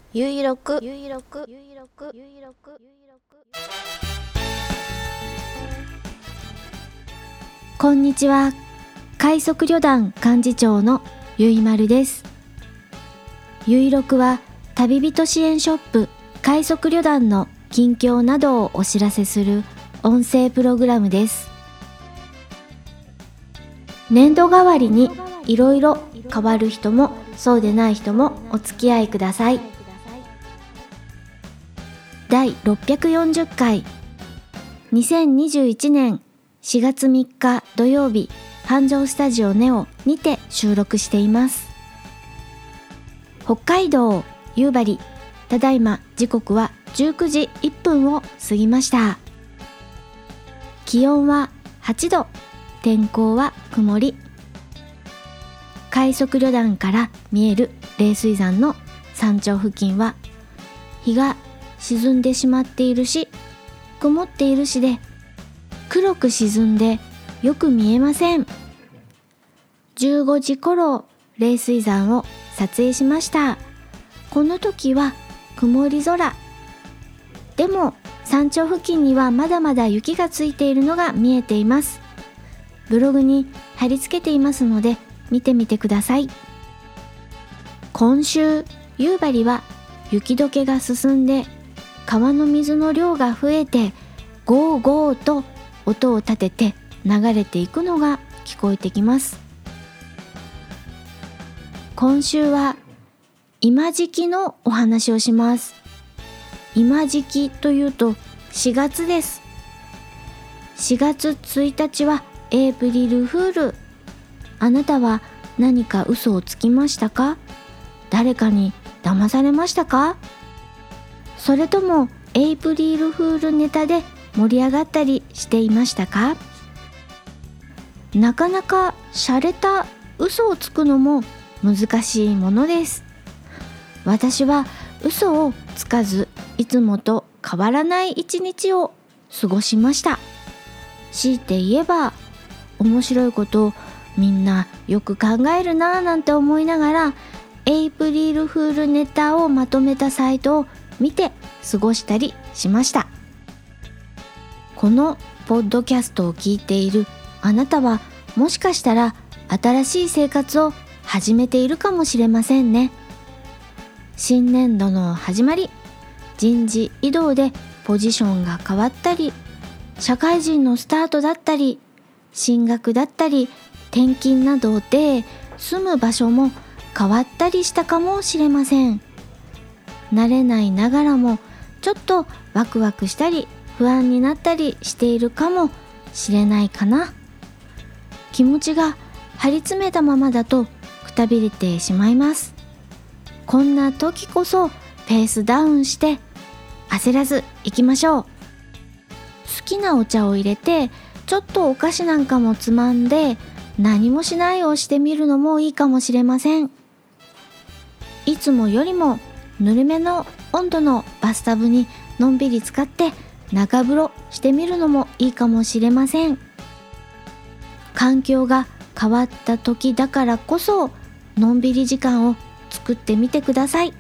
ゆいろくこんにちは。快速旅団幹事長のゆいまるです。ゆいろくは旅人支援ショップ快速旅団の近況などをお知らせする音声プログラムです。年度替わりにいろいろ変わる人もそうでない人もお付き合いください。第640回2021年4月3日土曜日、繁盛スタジオネオにて収録しています。北海道夕張、ただいま時刻は19時1分を過ぎました。気温は8度、天候は曇り。快速旅団から見える冷水山の山頂付近は日が沈んでしまっているし、曇っているしで黒く沈んでよく見えません。15時頃冷水山を撮影しました。この時は曇り空でも山頂付近にはまだまだ雪がついているのが見えています。ブログに貼り付けていますので見てみてください。今週夕張は雪解けが進んで川の水の量が増えてゴーゴーと音を立てて流れていくのが聞こえてきます。今週は今時期のお話をします。今時期というと4月です。4月1日はエイプリルフール。あなたは何か嘘をつきましたか？誰かに騙されましたか？それともエイプリルフールネタで盛り上がったりしていましたか？なかなか洒落た嘘をつくのも難しいものです。私は嘘をつかずいつもと変わらない一日を過ごしました。強いて言えば面白いことをみんなよく考えるなぁなんて思いながらエイプリルフールネタをまとめたサイトを見て過ごしたりしました。このポッドキャストを聞いているあなたはもしかしたら新しい生活を始めているかもしれませんね。新年度の始まり、人事異動でポジションが変わったり、社会人のスタートだったり、進学だったり、転勤などで住む場所も変わったりしたかもしれません。慣れないながらもちょっとワクワクしたり不安になったりしているかもしれないかな。気持ちが張り詰めたままだとくたびれてしまいます。こんな時こそペースダウンして焦らず行きましょう。好きなお茶を入れてちょっとお菓子なんかもつまんで何もしないをしてみるのもいいかもしれません。いつもよりもぬるめの温度のバスタブにのんびり浸かって中風呂してみるのもいいかもしれません。環境が変わった時だからこそのんびり時間を作ってみてください。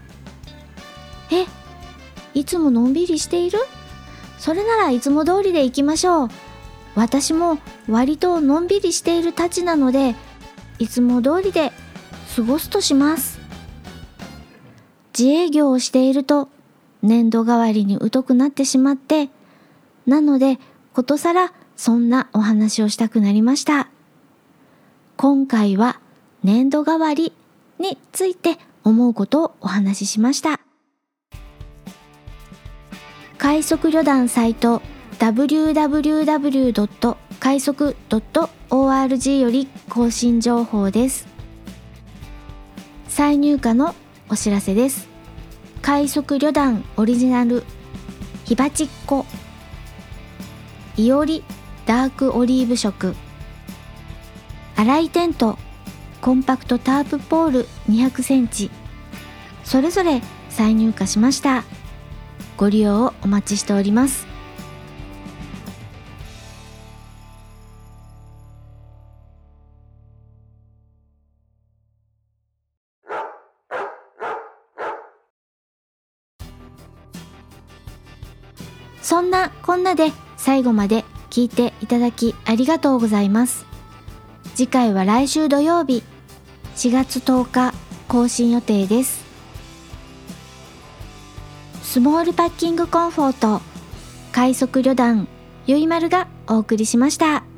いつものんびりしている？それならいつも通りで行きましょう。私も割とのんびりしているたちなのでいつも通りで過ごすとします。自営業をしていると年度代わりに疎くなってしまって、なのでことさらそんなお話をしたくなりました。今回は年度代わりについて思うことをお話ししました。快速旅団サイト www. 快速 .org より更新情報です。再入荷のお知らせです。快速旅団オリジナルヒバチッコいおりダークオリーブ色洗いテントコンパクトタープポール200センチそれぞれ再入荷しました。ご利用をお待ちしております。 そんなこんなで最後まで聞いていただきありがとうございます。次回は来週土曜日4月10日更新予定です。スモールパッキングコンフォート快速旅団ゆいまるがお送りしました。